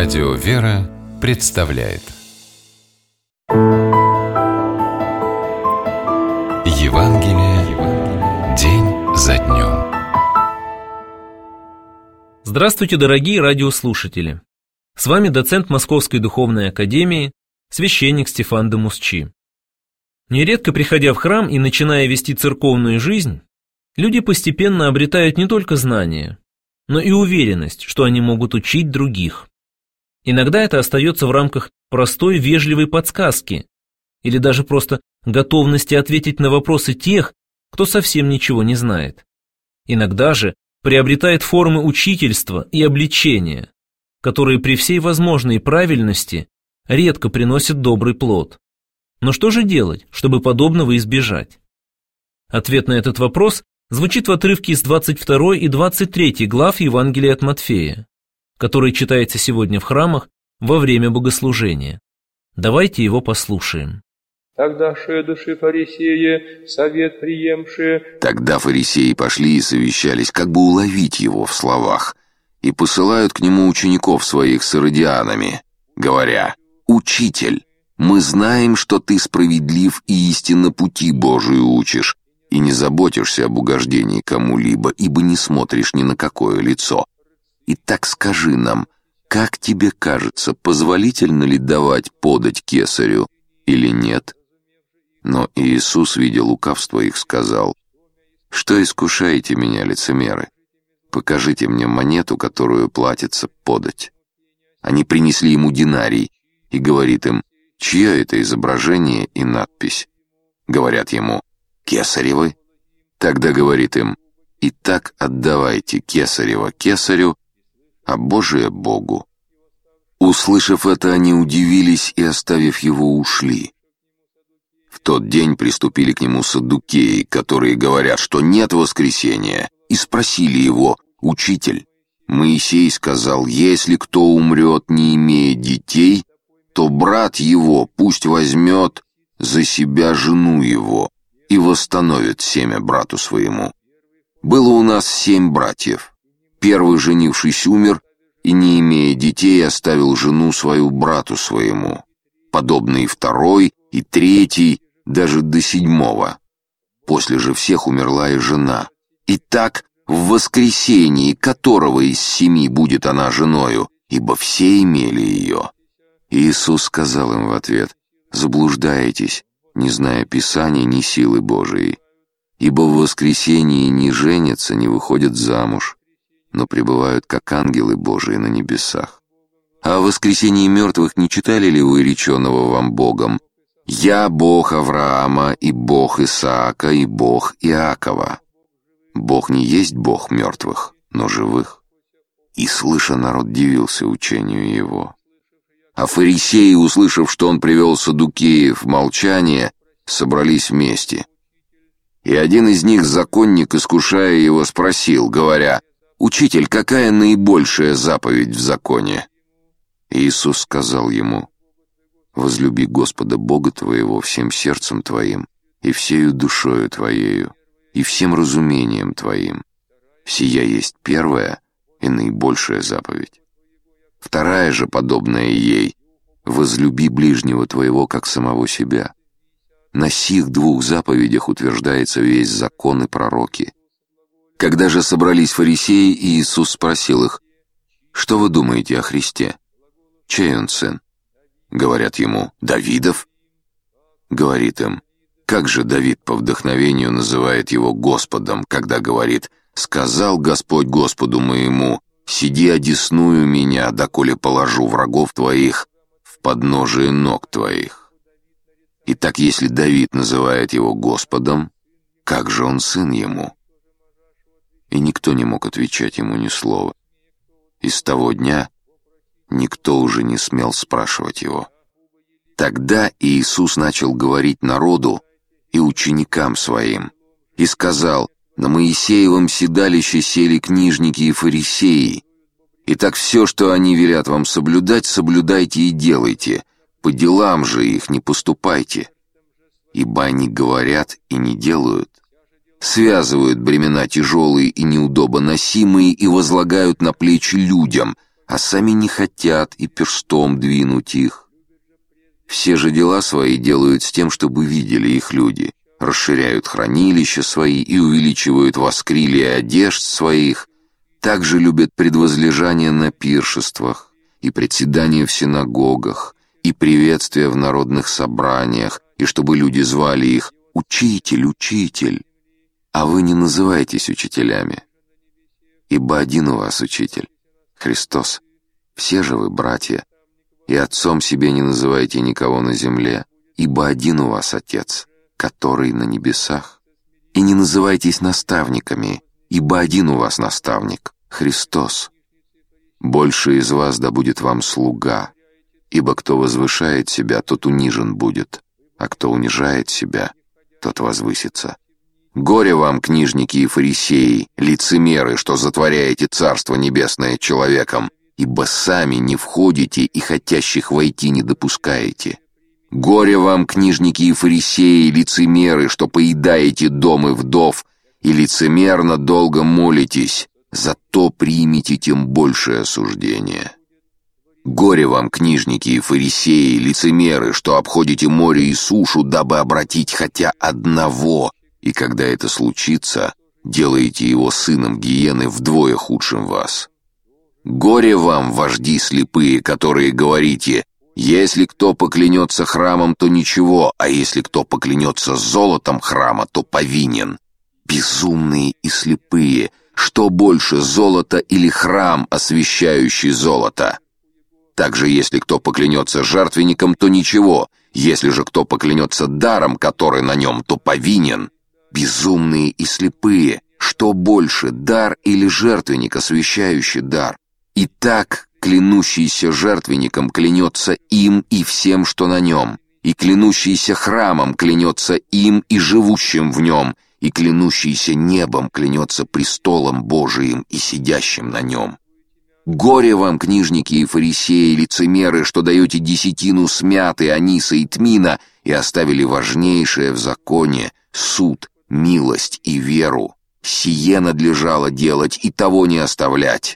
Радио «Вера» представляет Евангелие день за днем. Здравствуйте, дорогие радиослушатели! С вами доцент Московской духовной академии, священник Стефан де Мусчи. Нередко, приходя в храм и начиная вести церковную жизнь, люди постепенно обретают не только знания, но и уверенность, что они могут учить других. Иногда это остается в рамках простой вежливой подсказки или даже просто готовности ответить на вопросы тех, кто совсем ничего не знает. Иногда же приобретает формы учительства и обличения, которые при всей возможной правильности редко приносят добрый плод. Но что же делать, чтобы подобного избежать? Ответ на этот вопрос звучит в отрывке из 22 и 23 глав Евангелия от Матфея, который читается сегодня в храмах во время богослужения. Давайте его послушаем. Тогда фарисеи совет приемшие. Тогда фарисеи пошли и совещались, как бы уловить его в словах, и посылают к нему учеников своих с иродианами, говоря: «Учитель, мы знаем, что ты справедлив и истинно пути Божию учишь, и не заботишься об угождении кому-либо, ибо не смотришь ни на какое лицо. Итак, скажи нам, как тебе кажется, позволительно ли давать подать кесарю или нет?» Но Иисус, видя лукавство их, сказал: «Что искушаете меня, лицемеры? Покажите мне монету, которую платится подать». Они принесли ему динарий, и говорит им: «Чье это изображение и надпись?» Говорят ему: «Кесаревы». Тогда говорит им: «Итак, отдавайте кесарево кесарю, а Божие Богу». Услышав это, они удивились и, оставив его, ушли. В тот день приступили к нему саддукеи, которые говорят, что нет воскресения, и спросили его: «Учитель, Моисей сказал, если кто умрет, не имея детей, то брат его пусть возьмет за себя жену его и восстановит семя брату своему. Было у нас 7 братьев. Первый, женившись, умер, и, не имея детей, оставил жену свою брату своему. Подобно и второй, и третий, даже до 7. После же всех умерла и жена. Итак, в воскресении которого из 7 будет она женою, ибо все имели ее?» Иисус сказал им в ответ: «Заблуждаетесь, не зная Писания ни силы Божией. Ибо в воскресении не женятся, не выходят замуж, но пребывают как ангелы Божии на небесах. А о воскресении мертвых не читали ли вы реченого вам Богом: «Я Бог Авраама, и Бог Исаака, и Бог Иакова»? Бог не есть Бог мертвых, но живых». И, слыша, народ дивился учению его. А фарисеи, услышав, что он привел саддукеев в молчание, собрались вместе. И один из них, законник, искушая его, спросил, говоря: «Учитель, какая наибольшая заповедь в законе?» Иисус сказал ему: «Возлюби Господа Бога твоего всем сердцем твоим, и всею душою твоею, и всем разумением твоим. Сия есть первая и наибольшая заповедь. Вторая же, подобная ей: возлюби ближнего твоего, как самого себя. На сих 2 заповедях утверждается весь закон и пророки». Когда же собрались фарисеи, Иисус спросил их: «Что вы думаете о Христе? Чей он сын?» Говорят ему: «Давидов». Говорит им: «Как же Давид по вдохновению называет его Господом, когда говорит: сказал Господь Господу моему: сиди одесную меня, доколе положу врагов твоих в подножие ног твоих». Итак, если Давид называет его Господом, как же он сын ему?» И никто не мог отвечать ему ни слова. И с того дня никто уже не смел спрашивать его. Тогда Иисус начал говорить народу и ученикам своим, и сказал: «На Моисеевом седалище сели книжники и фарисеи. Итак, все, что они велят вам соблюдать, соблюдайте и делайте, по делам же их не поступайте. Ибо они говорят и не делают, связывают бремена тяжелые и неудобоносимые и возлагают на плечи людям, а сами не хотят и перстом двинуть их. Все же дела свои делают с тем, чтобы видели их люди, расширяют хранилища свои и увеличивают воскрилия одежд своих, также любят предвозлежание на пиршествах и председание в синагогах, и приветствия в народных собраниях, и чтобы люди звали их «Учитель, Учитель». А вы не называйтесь учителями, ибо один у вас Учитель, Христос. Все же вы братья, и отцом себе не называйте никого на земле, ибо один у вас Отец, который на небесах. И не называйтесь наставниками, ибо один у вас наставник, Христос. Больше из вас да будет вам слуга, ибо кто возвышает себя, тот унижен будет, а кто унижает себя, тот возвысится. Горе вам, книжники и фарисеи, лицемеры, что затворяете Царство Небесное человеком, ибо сами не входите и хотящих войти не допускаете. Горе вам, книжники и фарисеи, лицемеры, что поедаете дом и вдов, и лицемерно долго молитесь, зато примите тем большее осуждение. Горе вам, книжники и фарисеи, лицемеры, что обходите море и сушу, дабы обратить хотя одного, и когда это случится, делаете его сыном гиены вдвое худшим вас. Горе вам, вожди слепые, которые говорите: если кто поклянется храмом, то ничего, а если кто поклянется золотом храма, то повинен. Безумные и слепые, что больше, золото или храм, освящающий золото? Также, если кто поклянется жертвенником, то ничего, если же кто поклянется даром, который на нем, то повинен. Безумные и слепые, что больше, дар или жертвенник, освящающий дар? Итак, клянущийся жертвенником клянется им и всем, что на нем, и клянущийся храмом клянется им и живущим в нем, и клянущийся небом клянется престолом Божиим и сидящим на нем. Горе вам, книжники и фарисеи, лицемеры, что даете десятину смяты, аниса и тмина, и оставили важнейшее в законе — суд, милость и веру. Сие надлежало делать, и того не оставлять.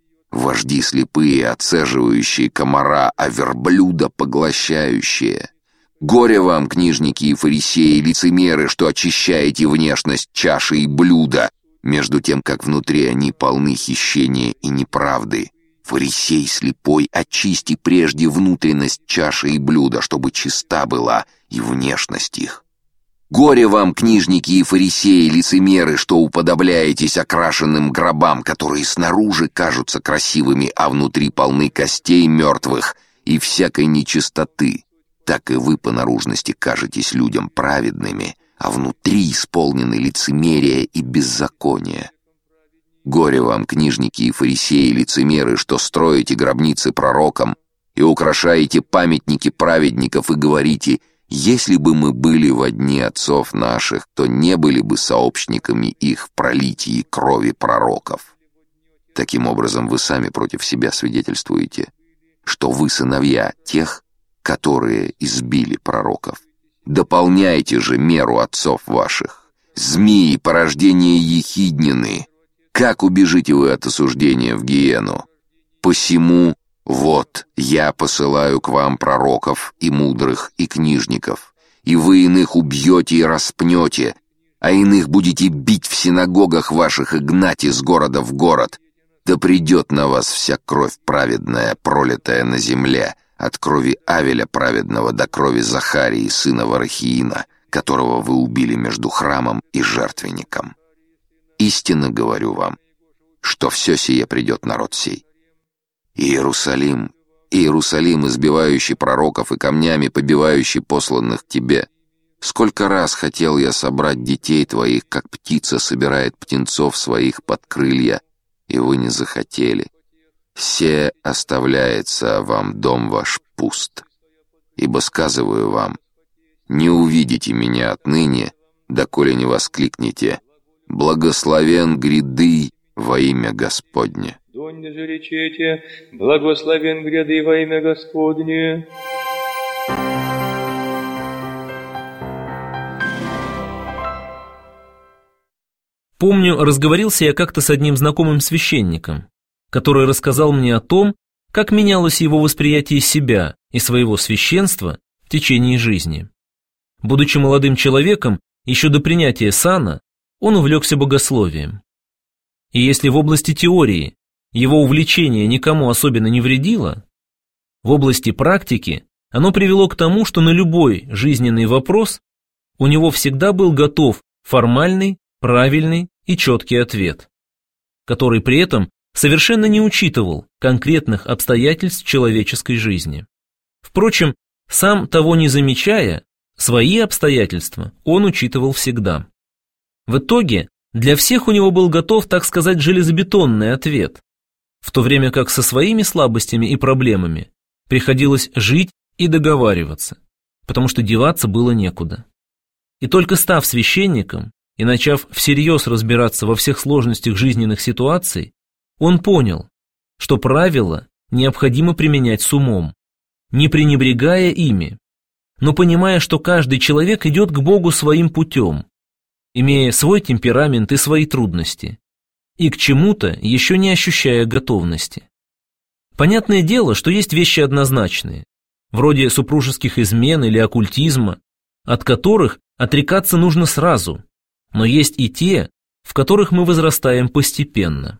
Вожди слепые, отцеживающие комара, а верблюда поглощающие. Горе вам, книжники и фарисеи, лицемеры, что очищаете внешность чаши и блюда, между тем, как внутри они полны хищения и неправды. Фарисей слепой, очисти прежде внутренность чаши и блюда, чтобы чиста была и внешность их. Горе вам, книжники и фарисеи, лицемеры, что уподобляетесь окрашенным гробам, которые снаружи кажутся красивыми, а внутри полны костей мертвых и всякой нечистоты. Так и вы по наружности кажетесь людям праведными, а внутри исполнены лицемерия и беззакония. Горе вам, книжники и фарисеи, лицемеры, что строите гробницы пророкам и украшаете памятники праведников и говорите: если бы мы были во дни отцов наших, то не были бы сообщниками их в пролитии крови пророков. Таким образом, вы сами против себя свидетельствуете, что вы сыновья тех, которые избили пророков. Дополняйте же меру отцов ваших. Змеи, порождение ехиднины. Как убежите вы от осуждения в гиену? Посему вот я посылаю к вам пророков и мудрых и книжников, и вы иных убьете и распнете, а иных будете бить в синагогах ваших и гнать из города в город. Да придет на вас вся кровь праведная, пролитая на земле, от крови Авеля праведного до крови Захарии, сына Варахиина, которого вы убили между храмом и жертвенником. Истинно говорю вам, что все сие придет народ сей. Иерусалим, Иерусалим, избивающий пророков и камнями побивающий посланных тебе, сколько раз хотел я собрать детей твоих, как птица собирает птенцов своих под крылья, и вы не захотели. Се оставляется вам дом ваш пуст. Ибо сказываю вам, не увидите меня отныне, доколе не воскликнете: благословен гряды во имя Господне. Донь же речете: благословен гряды во имя Господне. Помню, разговорился я как-то с одним знакомым священником. который рассказал мне о том, как менялось его восприятие себя и своего священства в течение жизни. Будучи молодым человеком, еще до принятия сана, он увлекся богословием. И если в области теории его увлечение никому особенно не вредило, в области практики оно привело к тому, что на любой жизненный вопрос у него всегда был готов формальный, правильный и четкий ответ, который при этом совершенно не учитывал конкретных обстоятельств человеческой жизни. Впрочем, сам того не замечая, свои обстоятельства он учитывал всегда. В итоге для всех у него был готов, так сказать, железобетонный ответ, в то время как со своими слабостями и проблемами приходилось жить и договариваться, потому что деваться было некуда. И только став священником и начав всерьез разбираться во всех сложностях жизненных ситуаций, он понял, что правила необходимо применять с умом, не пренебрегая ими, но понимая, что каждый человек идет к Богу своим путем, имея свой темперамент и свои трудности, и к чему-то еще не ощущая готовности. Понятное дело, что есть вещи однозначные, вроде супружеских измен или оккультизма, от которых отрекаться нужно сразу, но есть и те, в которых мы возрастаем постепенно.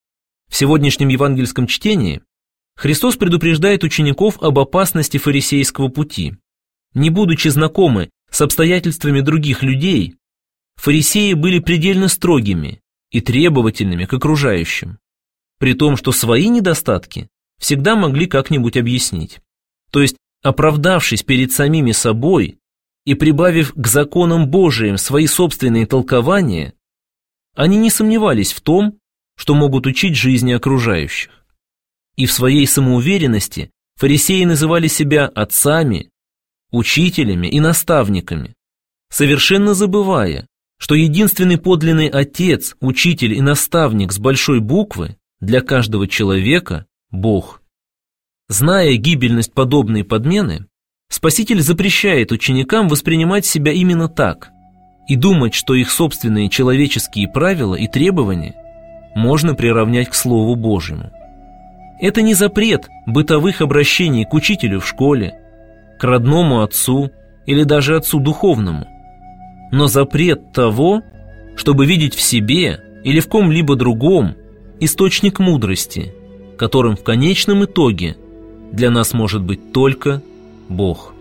В сегодняшнем евангельском чтении Христос предупреждает учеников об опасности фарисейского пути. Не будучи знакомы с обстоятельствами других людей, фарисеи были предельно строгими и требовательными к окружающим, при том, что свои недостатки всегда могли как-нибудь объяснить. То есть, оправдавшись перед самими собой и прибавив к законам Божиим свои собственные толкования, они не сомневались в том, что могут учить жизни окружающих. И в своей самоуверенности фарисеи называли себя отцами, учителями и наставниками, совершенно забывая, что единственный подлинный отец, учитель и наставник с большой буквы для каждого человека – Бог. Зная гибельность подобной подмены, Спаситель запрещает ученикам воспринимать себя именно так и думать, что их собственные человеческие правила и требования можно приравнять к Слову Божьему. Это не запрет бытовых обращений к учителю в школе, к родному отцу или даже отцу духовному, но запрет того, чтобы видеть в себе или в ком-либо другом источник мудрости, которым в конечном итоге для нас может быть только Бог.